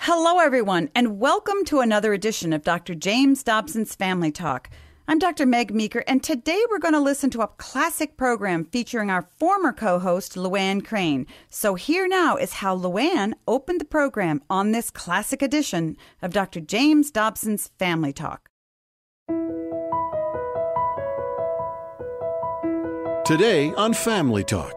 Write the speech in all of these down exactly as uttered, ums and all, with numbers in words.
Hello, everyone, and welcome to another edition of Doctor James Dobson's Family Talk. I'm Doctor Meg Meeker, and today we're going to listen to a classic program featuring our former co-host, Luann Crane. So here now is how Luann opened the program on this classic edition of Doctor James Dobson's Family Talk. Today on Family Talk.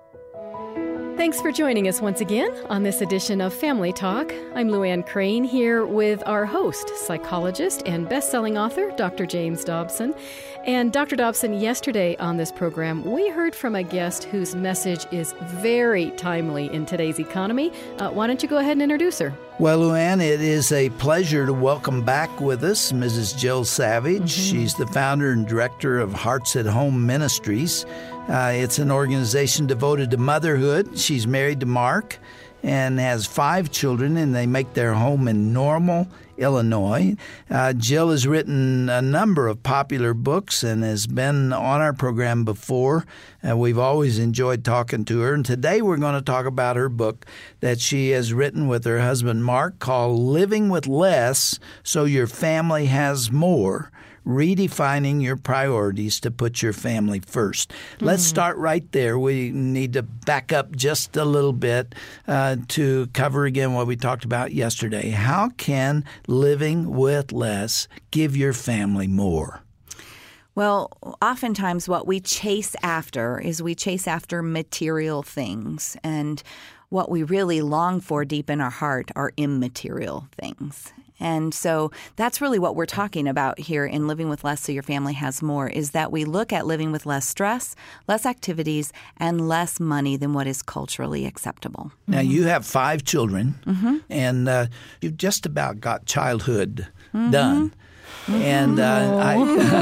Thanks for joining us once again on this edition of Family Talk. I'm Luann Crane here with our host, psychologist and best-selling author, Doctor James Dobson. And Doctor Dobson, yesterday on this program, we heard from a guest whose message is very timely in today's economy. Uh, why don't you go ahead and introduce her? Well, Luann, it is a pleasure to welcome back with us Missus Jill Savage. Mm-hmm. She's the founder and director of Hearts at Home Ministries. Uh, it's an organization devoted to motherhood. She's married to Mark and has five children, and they make their home in Normal, Illinois. Uh, Jill has written a number of popular books and has been on our program before. Uh, we've always enjoyed talking to her. And today we're going to talk about her book that she has written with her husband, Mark, called Living with Less So Your Family Has More. Redefining your priorities to put your family first. Mm-hmm. Let's start right there. We need to back up just a little bit uh, to cover again what we talked about yesterday. How can living with less give your family more? Well, oftentimes what we chase after is we chase after material things, and what we really long for deep in our heart are immaterial things. And so that's really what we're talking about here in Living with Less So Your Family Has More, is that we look at living with less stress, less activities, and less money than what is culturally acceptable. Now, you have five children, Mm-hmm. and uh, you've just about got childhood Mm-hmm. done. And uh, I,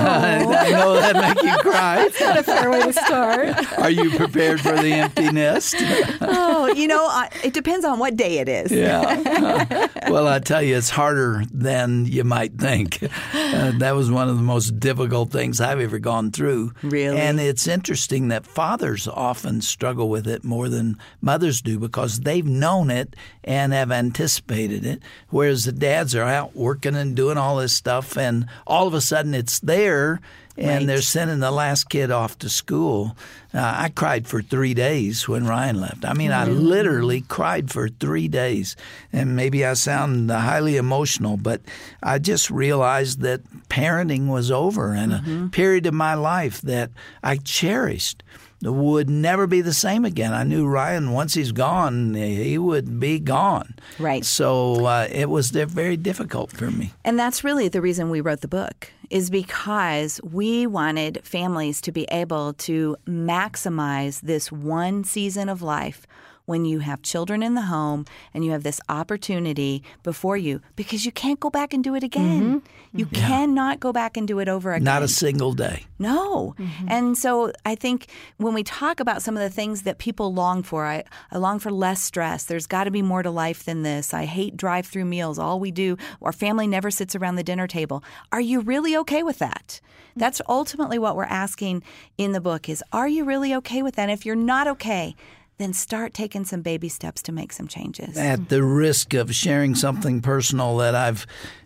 I know that makes you cry. That's not a fair way to start. Are you prepared for the empty nest? Oh, you know, uh, it depends on what day it is. Yeah. Well, I tell you, it's harder than you might think. Uh, that was one of the most difficult things I've ever gone through. Really? And it's interesting that fathers often struggle with it more than mothers do because they've known it and have anticipated it, whereas the dads are out working and doing all this stuff, and all of a sudden it's there, and right. they're sending the last kid off to school. Uh, I cried for three days when Ryan left. I mean, I literally cried for three days. And maybe I sound highly emotional, but I just realized that parenting was over, and mm-hmm. a period of my life that I cherished would never be the same again. I knew Ryan, once he's gone, he would be gone. Right. So uh, it was very difficult for me. And that's really the reason we wrote the book, is because we wanted families to be able to maximize this one season of life when you have children in the home and you have this opportunity before you, because you can't go back and do it again. Mm-hmm. You yeah. cannot go back and do it over again. Not a single day. No. Mm-hmm. And so I think when we talk about some of the things that people long for, I, I long for less stress. There's got to be more to life than this. I hate drive-through meals. All we do, our family never sits around the dinner table. Are you really okay with that? That's ultimately what we're asking in the book is, are you really okay with that? And if you're not okay, then start taking some baby steps to make some changes. At the risk of sharing something personal that I've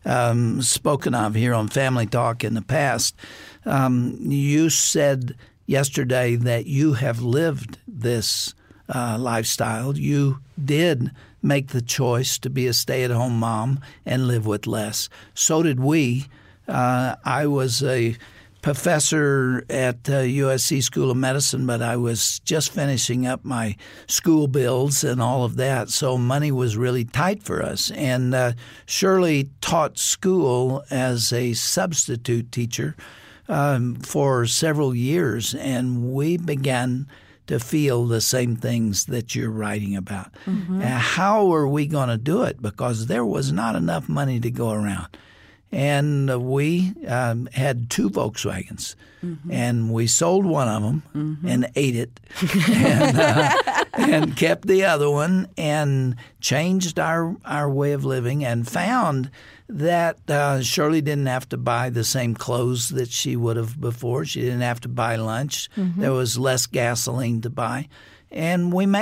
um, spoken of here on Family Talk in the past, um, you said yesterday that you have lived this uh, lifestyle. You did make the choice to be a stay-at-home mom and live with less. So did we. Uh, I was a professor at uh, U S C School of Medicine, but I was just finishing up my school bills and all of that, so money was really tight for us. And uh, Shirley taught school as a substitute teacher um, for several years, and we began to feel the same things that you're writing about. Mm-hmm. Uh, how are we going to do it? Because there was not enough money to go around. And we um, had two Volkswagens, mm-hmm. and we sold one of them mm-hmm. and ate it and, uh, and kept the other one and changed our, our way of living and found that uh, Shirley didn't have to buy the same clothes that she would have before. She didn't have to buy lunch. Mm-hmm. There was less gasoline to buy. And we made it.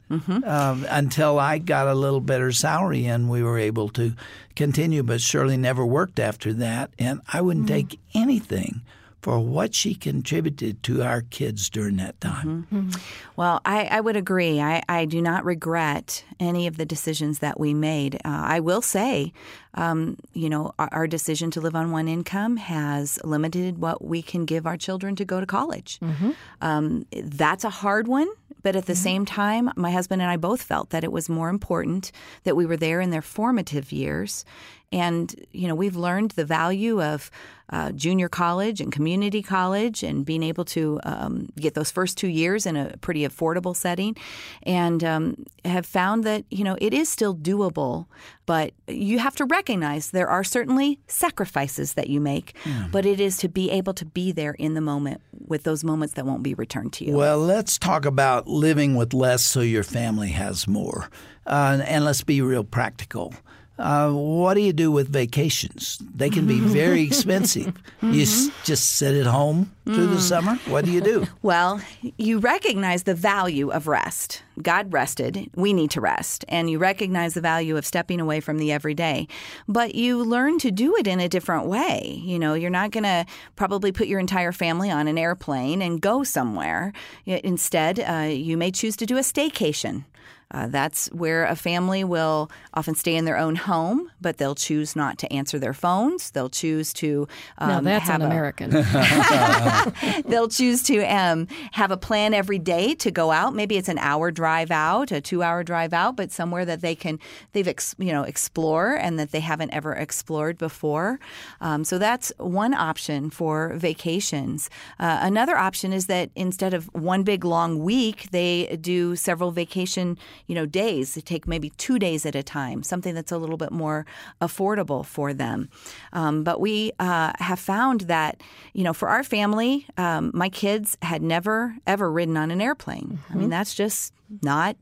mm-hmm. um, until I got a little better salary and we were able to continue. But Shirley never worked after that, and I wouldn't mm-hmm. take anything for what she contributed to our kids during that time. Mm-hmm. Well, I, I would agree. I, I do not regret any of the decisions that we made. Uh, I will say, um, you know, our, our decision to live on one income has limited what we can give our children to go to college. Mm-hmm. Um, that's a hard one. But at the mm-hmm. same time, my husband and I both felt that it was more important that we were there in their formative years. And, you know, we've learned the value of uh, junior college and community college and being able to um, get those first two years in a pretty affordable setting, and um, have found that, you know, it is still doable, but you have to recognize there are certainly sacrifices that you make, yeah. but it is to be able to be there in the moment with those moments that won't be returned to you. Well, let's talk about living with less so your family has more. Uh, and let's be real practical. Uh, what do you do with vacations? They can be very expensive. Mm-hmm. You s- just sit at home through mm. the summer? What do you do? Well, you recognize the value of rest. God rested. We need to rest. And you recognize the value of stepping away from the everyday. But you learn to do it in a different way. You know, you're not going to probably put your entire family on an airplane and go somewhere. Instead, uh, you may choose to do a staycation. Uh, that's where a family will often stay in their own home, but they'll choose not to answer their phones. They'll choose to um, now that's have un-American. A, they'll choose to um, have a plan every day to go out. Maybe it's an hour drive out, a two-hour drive out, but somewhere that they can they've ex, you know explore and that they haven't ever explored before. Um, so that's one option for vacations. Uh, another option is that instead of one big long week, they do several vacation. You know, days. They take maybe two days at a time, something that's a little bit more affordable for them. Um, but we uh, have found that, you know, for our family, um, my kids had never, ever ridden on an airplane. Mm-hmm. I mean, that's just not.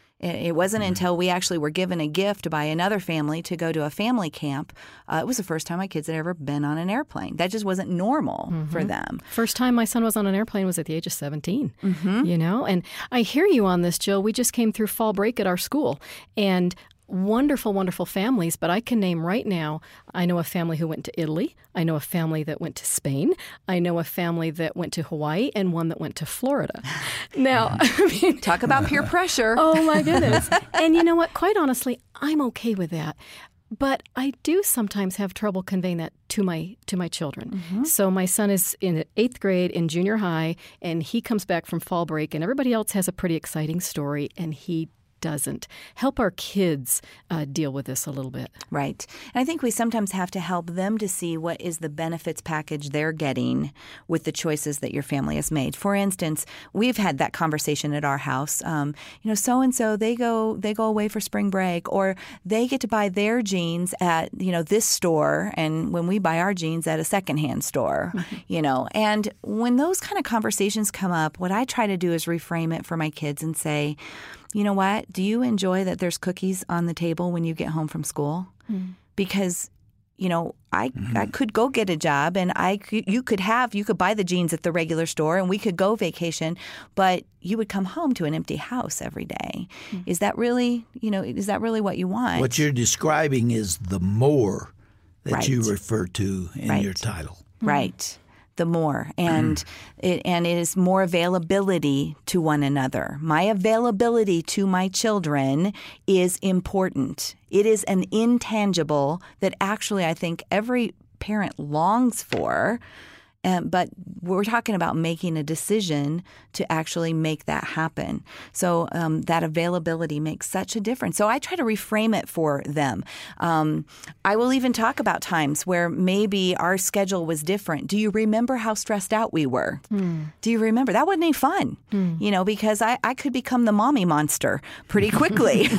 It wasn't until we actually were given a gift by another family to go to a family camp. Uh, it was the first time my kids had ever been on an airplane. That just wasn't normal mm-hmm. for them. First time my son was on an airplane was at the age of seventeen, mm-hmm. you know? And I hear you on this, Jill. We just came through fall break at our school, and wonderful, wonderful families, but I can name right now, I know a family who went to Italy. I know a family that went to Spain. I know a family that went to Hawaii and one that went to Florida. Now, I mean, talk about peer pressure. Oh, my goodness. And you know what? Quite honestly, I'm okay with that. But I do sometimes have trouble conveying that to my to my children. Mm-hmm. So my son is in eighth grade in junior high, and he comes back from fall break, and everybody else has a pretty exciting story, and he doesn't. Help our kids uh, deal with this a little bit. Right. And I think we sometimes have to help them to see what is the benefits package they're getting with the choices that your family has made. For instance, we've had that conversation at our house. Um, you know, so-and-so, they go they go away for spring break, or they get to buy their jeans at, you know, this store, and when we buy our jeans at a secondhand store, mm-hmm. you know. And when those kind of conversations come up, what I try to do is reframe it for my kids and say, you know what? Do you enjoy that there's cookies on the table when you get home from school? Mm. Because, you know, I mm-hmm. I could go get a job, and I could, you could have you could buy the jeans at the regular store, and we could go vacation, but you would come home to an empty house every day. Mm. Is that really, you know, is that really what you want? What you're describing is the more that right. you refer to in right. your title. Right. The more, and it, and it is more availability to one another. My availability to my children is important. It is an intangible that actually I think every parent longs for. Um, but we're talking about making a decision to actually make that happen. So um, that availability makes such a difference. So I try to reframe it for them. Um, I will even talk about times where maybe our schedule was different. Do you remember how stressed out we were? Mm. Do you remember? That wasn't any fun, mm. you know, because I, I could become the mommy monster pretty quickly.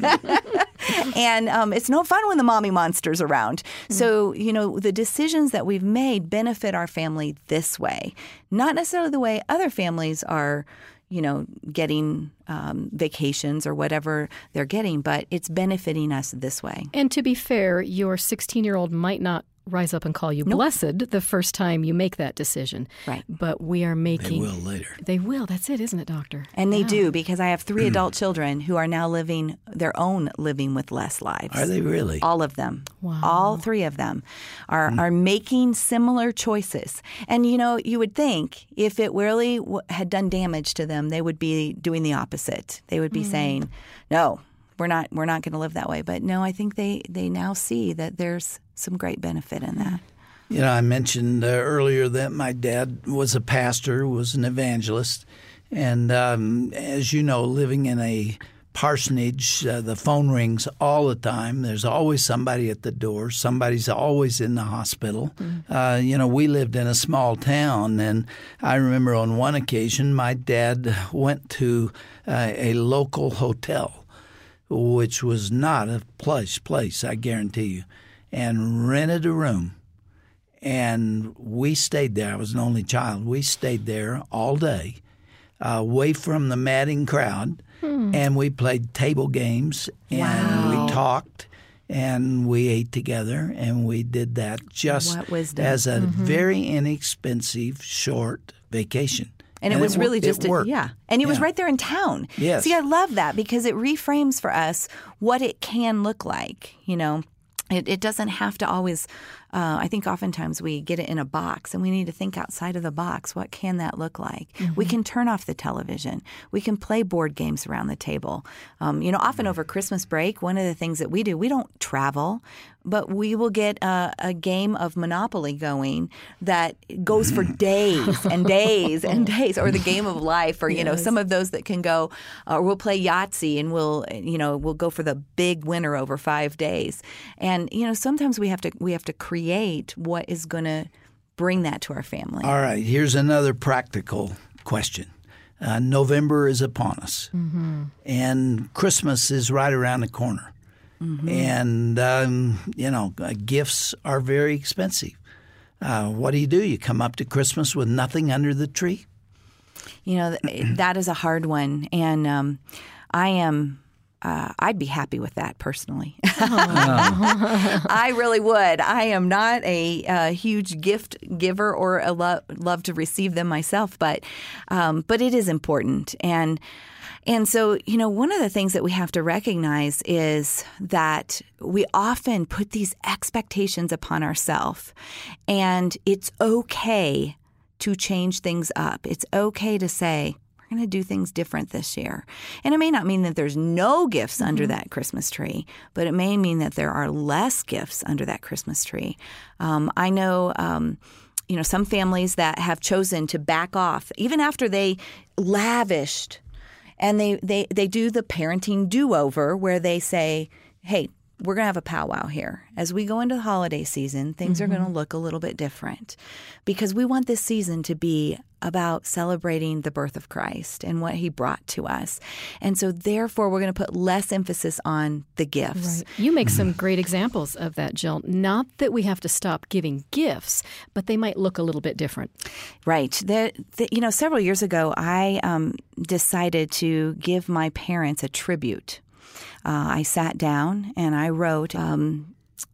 And um, it's no fun when the mommy monster's around. Mm. So, you know, the decisions that we've made benefit our family this way, not necessarily the way other families are, you know, getting um, vacations or whatever they're getting, but it's benefiting us this way. And to be fair, your sixteen-year-old might not rise up and call you Nope. blessed the first time you make that decision. Right. But we are They making... will later. They will. That's it, isn't it, Doctor? And they Yeah. do, because I have three adult children who are now living their own living with less lives. Are they really? All of them. Wow. All three of them are, are making similar choices. And, you know, you would think if it really w- had done damage to them, they would be doing the opposite. They would be saying, no, we're not we're not going to live that way. But no, I think they, they now see that there's some great benefit in that. You know, I mentioned uh, earlier that my dad was a pastor, was an evangelist. And um, as you know, living in a parsonage, uh, the phone rings all the time. There's always somebody at the door. Somebody's always in the hospital. Mm-hmm. Uh, you know, we lived in a small town, and I remember on one occasion my dad went to uh, a local hotel, which was not a plush place, I guarantee you, and rented a room. And we stayed there. I was an only child. We stayed there all day, uh, away from the madding crowd, hmm. and we played table games, and Wow. we talked, and we ate together, and we did that just What wisdom. as a very inexpensive, short vacation. And it was wo- really just, it a, worked. yeah. And it was Yeah. right there in town. Yes. See, I love that because it reframes for us what it can look like, you know. It, it doesn't have to always, uh, I think oftentimes we get it in a box and we need to think outside of the box. What can that look like? Mm-hmm. We can turn off the television. We can play board games around the table. Um, you know, often over Christmas break, one of the things that we do, we don't travel, but we will get a, a game of Monopoly going that goes for days and days and days, or the game of life, or, you know, some of those that can go, or we'll play Yahtzee and we'll, you know, we'll go for the big winner over five days. And, you know, sometimes we have to, we have to create what is going to bring that to our family. All right, here's another practical question. Uh, November is upon us, mm-hmm. and Christmas is right around the corner. Mm-hmm. And, um, you know, uh, gifts are very expensive. Uh, what do you do? You come up to Christmas with nothing under the tree? You know, that is a hard one. And um, I am... Uh, I'd be happy with that personally. I really would. I am not a, a huge gift giver or a lo- love to receive them myself, but um, but it is important. And and so, you know, one of the things that we have to recognize is that we often put these expectations upon ourselves, and it's okay to change things up. It's okay to say, we're going to do things different this year. And it may not mean that there's no gifts mm-hmm. under that Christmas tree, but it may mean that there are less gifts under that Christmas tree. Um, I know, um, you know, some families that have chosen to back off, even after they lavished, and they, they, they do the parenting do-over where they say, hey, we're going to have a powwow here. As we go into the holiday season, things mm-hmm. are going to look a little bit different because we want this season to be about celebrating the birth of Christ and what he brought to us. And so therefore, we're going to put less emphasis on the gifts. Right. You make some great examples of that, Jill. Not that we have to stop giving gifts, but they might look a little bit different. Right. The, the, you know, several years ago, I um, decided to give my parents a tribute. Uh, I sat down and I wrote um,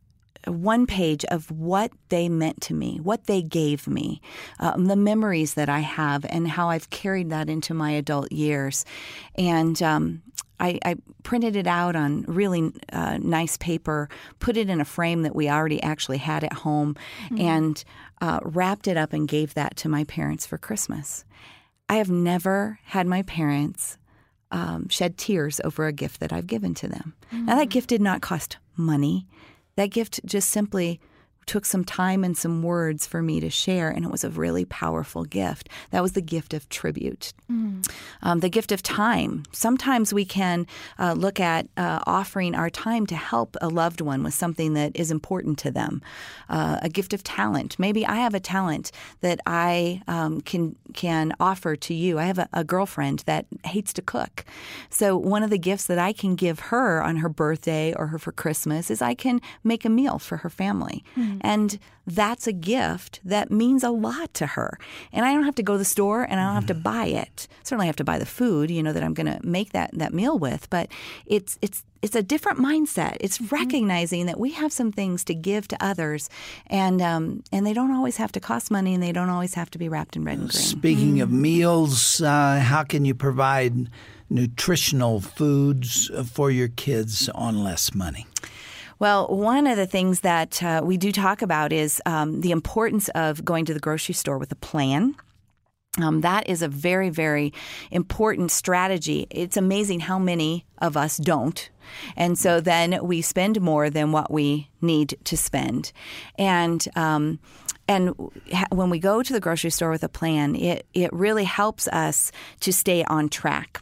one page of what they meant to me, what they gave me, um, the memories that I have, and how I've carried that into my adult years. And um, I, I printed it out on really uh, nice paper, put it in a frame that we already actually had at home, mm-hmm. and uh, wrapped it up and gave that to my parents for Christmas. I have never had my parents Um, shed tears over a gift that I've given to them. Mm-hmm. Now, that gift did not cost money. That gift just simply took some time and some words for me to share, and it was a really powerful gift. That was the gift of tribute. Mm. Um, the gift of time. Sometimes we can uh, look at uh, offering our time to help a loved one with something that is important to them. Uh, a gift of talent. Maybe I have a talent that I um, can can offer to you. I have a, a girlfriend that hates to cook. So one of the gifts that I can give her on her birthday or her for Christmas is I can make a meal for her family. Mm. Mm-hmm. And that's a gift that means a lot to her. And I don't have to go to the store and I don't have to buy it. Certainly I have to buy the food, you know, that I'm going to make that, that meal with. But it's it's it's a different mindset. It's recognizing that we have some things to give to others, and um, and they don't always have to cost money, and they don't always have to be wrapped in red and green. Speaking mm. of meals, uh, how can you provide nutritional foods for your kids on less money? Well, one of the things that uh, we do talk about is um, the importance of going to the grocery store with a plan. Um, that is a very, very important strategy. It's amazing how many of us don't. And so then we spend more than what we need to spend. And um, and when we go to the grocery store with a plan, it, it really helps us to stay on track.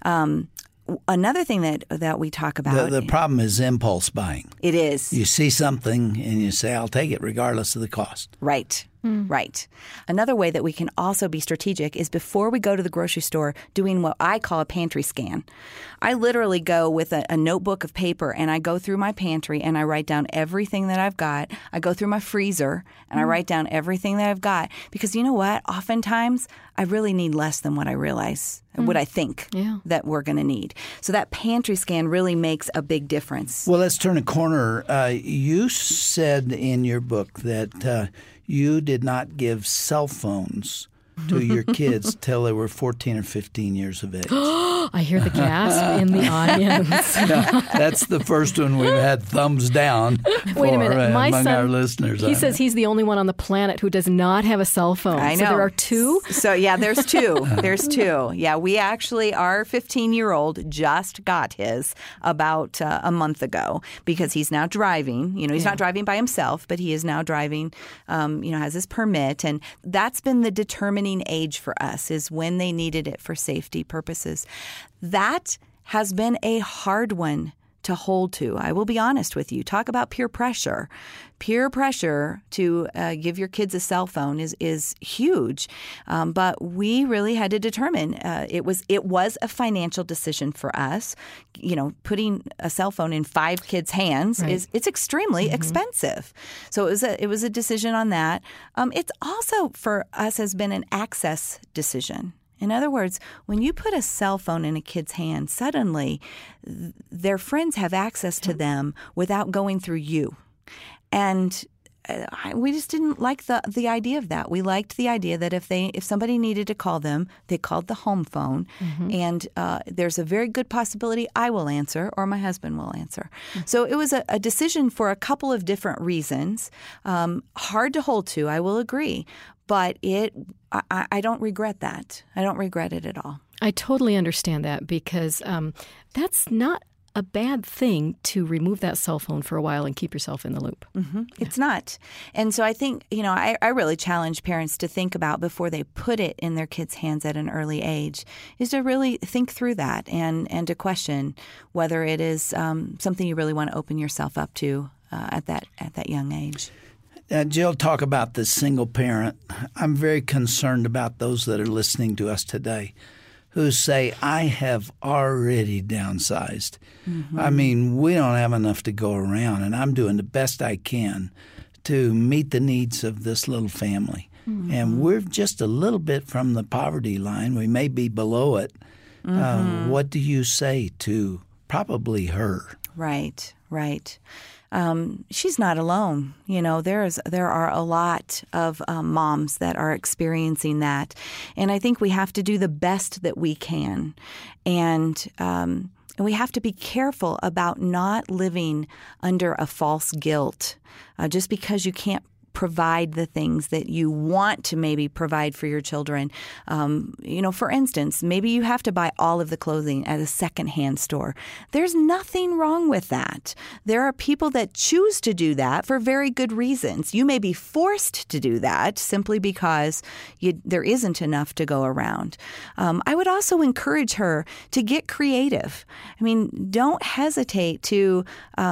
Um Another thing that that we talk about. The, the problem is impulse buying. It is. You see something and you say, I'll take it regardless of the cost. Right. Mm. Right. Another way that we can also be strategic is before we go to the grocery store, doing what I call a pantry scan. I literally go with a, a notebook of paper and I go through my pantry and I write down everything that I've got. I go through my freezer and mm. I write down everything that I've got. Because you know what? Oftentimes, I really need less than what I realize, mm. what I think yeah. that we're going to need. So that pantry scan really makes a big difference. Well, let's turn a corner. Uh, you said in your book that uh, you did not give cell phones to your kids till they were fourteen or fifteen years of age. I hear the gasp in the audience. No, that's the first one we've had thumbs down for, Wait a minute. uh, My among son, our listeners. He says he's the only one on the planet who does not have a cell phone. I know. So there are two? So, yeah, there's two. There's two. Yeah, we actually, our fifteen-year-old just got his about uh, a month ago because he's now driving. You know, he's yeah. not driving by himself, but he is now driving, um, you know, has his permit. And that's been the determining age for us, is when they needed it for safety purposes. That has been a hard one to hold to. I will be honest with you. Talk about peer pressure. Peer pressure to uh, give your kids a cell phone is is huge. Um, but we really had to determine uh, it was it was a financial decision for us. You know, putting a cell phone in five kids' hands right. is it's extremely mm-hmm. expensive. So it was a it was a decision on that. Um, it's also for us has been an access decision. In other words, when you put a cell phone in a kid's hand, suddenly th- their friends have access to them without going through you. And uh, I, we just didn't like the the idea of that. We liked the idea that if they if somebody needed to call them, they called the home phone. Mm-hmm. And uh, there's a very good possibility I will answer or my husband will answer. Mm-hmm. So it was a, a decision for a couple of different reasons. Um, hard to hold to, I will agree. But it, I, I don't regret that. I don't regret it at all. I totally understand that because um, that's not a bad thing to remove that cell phone for a while and keep yourself in the loop. Mm-hmm. Yeah. It's not. And so I think, you know, I, I really challenge parents to think about before they put it in their kids' hands at an early age, is to really think through that and, and to question whether it is um, something you really want to open yourself up to uh, at that at that young age. Uh, Jill, talk about the single parent. I'm very concerned about those that are listening to us today who say, I have already downsized. Mm-hmm. I mean, we don't have enough to go around, and I'm doing the best I can to meet the needs of this little family. Mm-hmm. And we're just a little bit from the poverty line. We may be below it. Mm-hmm. Uh, what do you say to probably her? Right, right. Um, she's not alone. You know, there's there are a lot of um, moms that are experiencing that, and I think we have to do the best that we can, and um, and we have to be careful about not living under a false guilt, uh, just because you can't provide the things that you want to maybe provide for your children. Um, you know, for instance, maybe you have to buy all of the clothing at a secondhand store. There's nothing wrong with that. There are people that choose to do that for very good reasons. You may be forced to do that simply because you, there isn't enough to go around. Um, I would also encourage her to get creative. I mean, don't hesitate to um,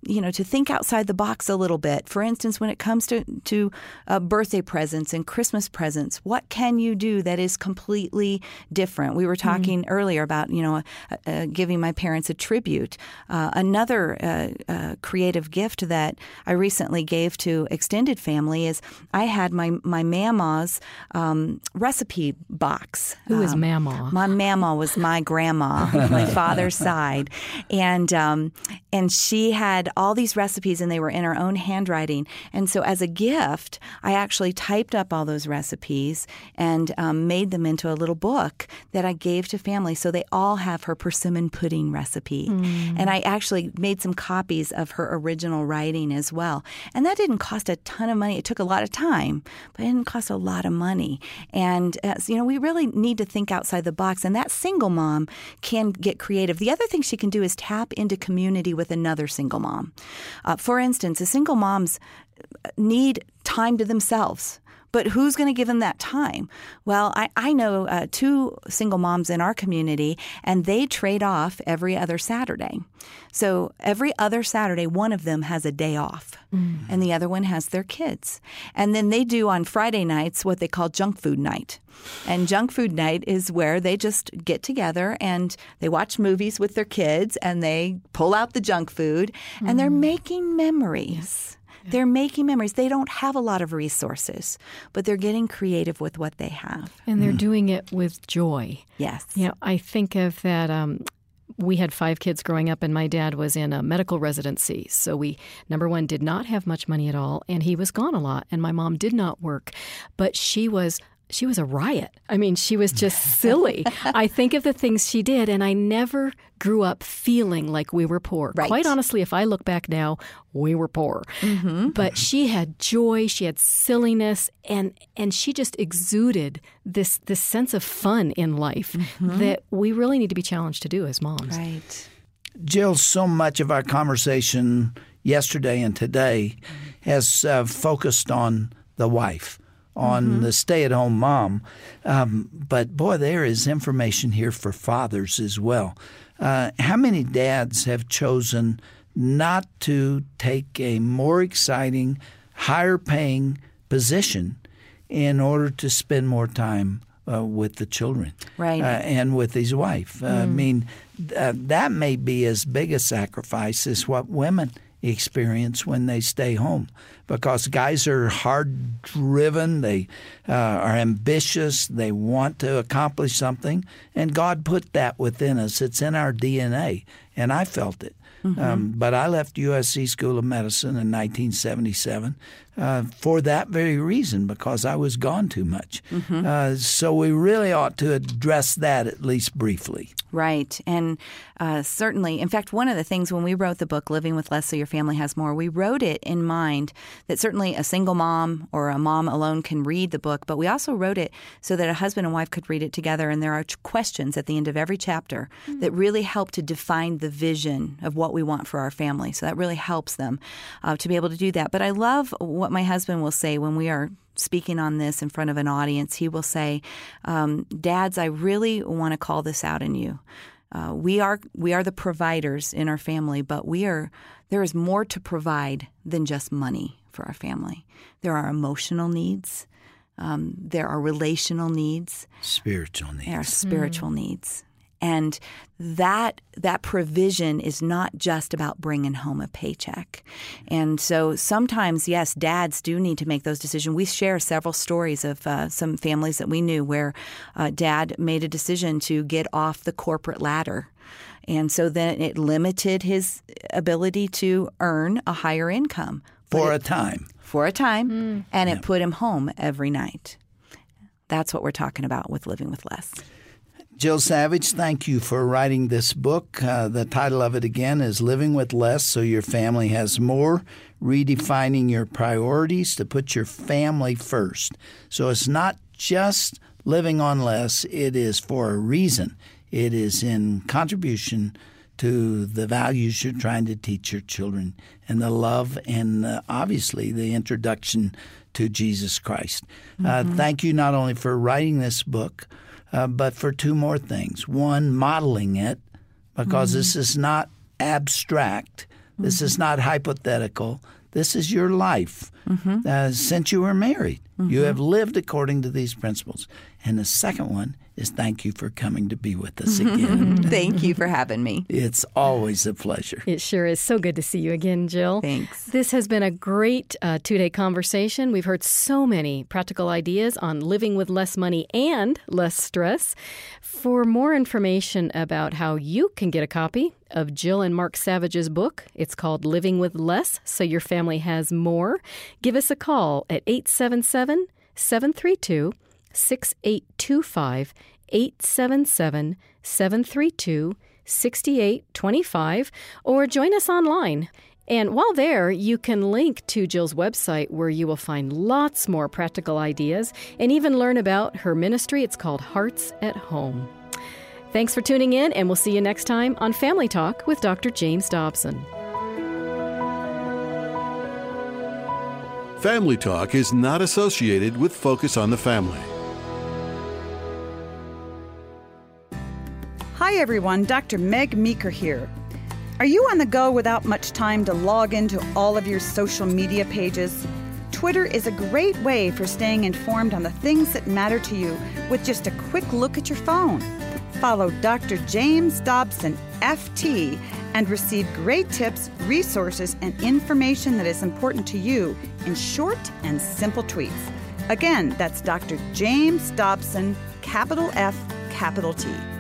you know, to think outside the box a little bit. For instance, when it comes to, to uh, birthday presents and Christmas presents, what can you do that is completely different? We were talking mm. earlier about, you know, uh, uh, giving my parents a tribute. Uh, another uh, uh, creative gift that I recently gave to extended family is I had my, my mama's um, recipe box. Who is um, Mama? My mama was my grandma, my father's side. And um, and she had all these recipes, and they were in her own handwriting. And so as a gift, I actually typed up all those recipes and um, made them into a little book that I gave to family. So they all have her persimmon pudding recipe. Mm. And I actually made some copies of her original writing as well. And that didn't cost a ton of money. It took a lot of time, but it didn't cost a lot of money. And, uh, you know, we really need to think outside the box. And that single mom can get creative. The other thing she can do is tap into community with another single mom. Uh, for instance, the single moms need time to themselves. But who's going to give them that time? Well, I, I know uh, two single moms in our community, and they trade off every other Saturday. So every other Saturday, one of them has a day off, mm. and the other one has their kids. And then they do on Friday nights what they call junk food night. And junk food night is where they just get together and they watch movies with their kids, and they pull out the junk food, mm. and they're making memories. They're making memories. They don't have a lot of resources, but they're getting creative with what they have. And they're mm. doing it with joy. Yes. You know, I think of that. Um, we had five kids growing up, and my dad was in a medical residency. So we, number one, did not have much money at all, and he was gone a lot, and my mom did not work. But she was... She was a riot. I mean, she was just silly. I think of the things she did, and I never grew up feeling like we were poor. Right. Quite honestly, if I look back now, we were poor. Mm-hmm. But she had joy, she had silliness, and and she just exuded this this sense of fun in life mm-hmm. that we really need to be challenged to do as moms. Right. Jill, so much of our conversation yesterday and today has uh, focused on the wife. on mm-hmm. the stay-at-home mom. Um, but, boy, there is information here for fathers as well. Uh, how many dads have chosen not to take a more exciting, higher-paying position in order to spend more time uh, with the children right. uh, and with his wife? Mm. Uh, I mean, uh, that may be as big a sacrifice as what women experience when they stay home, because guys are hard driven, they uh, are ambitious, they want to accomplish something, and God put that within us. It's in our D N A, and I felt it. Mm-hmm. Um, but I left U S C School of Medicine in nineteen seventy-seven uh, for that very reason, because I was gone too much. Mm-hmm. Uh, so we really ought to address that at least briefly. Right. And uh, certainly, in fact, one of the things when we wrote the book, Living with Less So Your Family Has More, we wrote it in mind that certainly a single mom or a mom alone can read the book, but we also wrote it so that a husband and wife could read it together. And there are questions at the end of every chapter mm-hmm. that really help to define the vision of what we want for our family. So that really helps them uh, to be able to do that. But I love what my husband will say when we are speaking on this in front of an audience. He will say, um, Dads, I really want to call this out in you. Uh, we are we are the providers in our family, but we are there is more to provide than just money for our family. There are emotional needs. Um, there are relational needs. Spiritual needs. There are spiritual mm. needs. And that that provision is not just about bringing home a paycheck. And so sometimes, yes, dads do need to make those decisions. We share several stories of uh, some families that we knew where uh, dad made a decision to get off the corporate ladder. And so then it limited his ability to earn a higher income. For it, a time. For a time. Mm. And yeah. it put him home every night. That's what we're talking about with Living with Less. Jill Savage, thank you for writing this book. Uh, the title of it again is Living with Less So Your Family Has More, Redefining Your Priorities to Put Your Family First. So it's not just living on less, it is for a reason. It is in contribution to the values you're trying to teach your children and the love and uh, obviously the introduction to Jesus Christ. Mm-hmm. Uh, thank you not only for writing this book, Uh, but for two more things. One, modeling it, because mm-hmm. this is not abstract. This is not hypothetical. This is your life. Mm-hmm. Uh, since you were married, Mm-hmm. you have lived according to these principles. And the second one is thank you for coming to be with us again. Thank you for having me. It's always a pleasure. It sure is. So good to see you again, Jill. Thanks. This has been a great uh, two-day conversation. We've heard so many practical ideas on living with less money and less stress. For more information about how you can get a copy of Jill and Mark Savage's book, it's called Living with Less, So Your Family Has More, give us a call at eight seven seven, seven three two, six eight two five, eight seven seven, seven three two, six eight two five, or join us online. And while there, you can link to Jill's website where you will find lots more practical ideas and even learn about her ministry. It's called Hearts at Home. Thanks for tuning in, and we'll see you next time on Family Talk with Doctor James Dobson. Family Talk is not associated with Focus on the Family. Hi, everyone. Doctor Meg Meeker here. Are you on the go without much time to log into all of your social media pages? Twitter is a great way for staying informed on the things that matter to you with just a quick look at your phone. Follow Doctor James Dobson, F T, and receive great tips, resources, and information that is important to you in short and simple tweets. Again, that's Doctor James Dobson, capital F, capital T.